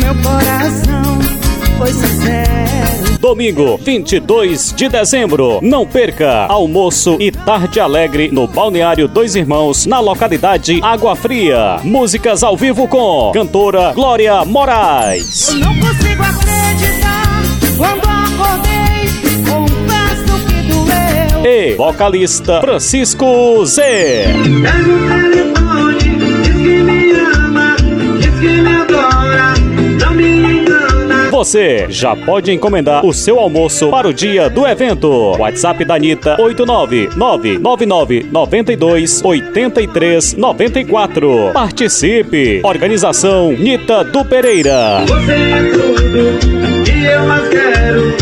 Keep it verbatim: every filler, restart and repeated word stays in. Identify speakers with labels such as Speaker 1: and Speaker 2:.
Speaker 1: meu coração foi sincero.
Speaker 2: Domingo, vinte e dois de dezembro. Não perca almoço e tarde alegre no Balneário Dois Irmãos, na localidade Água Fria. Músicas ao vivo com cantora Glória Moraes.
Speaker 1: Eu não consigo acreditar quando acordei, confesso que doeu.
Speaker 2: E vocalista Francisco Z.
Speaker 3: Pega o telefone, diz que me ama, diz que me adora, não me engana.
Speaker 2: Você já pode encomendar o seu almoço para o dia do evento. WhatsApp da Anitta oito nove nove nove nove nove dois oito três nove quatro. Participe. Organização Nita do Pereira.
Speaker 3: Você é tudo que eu mais quero.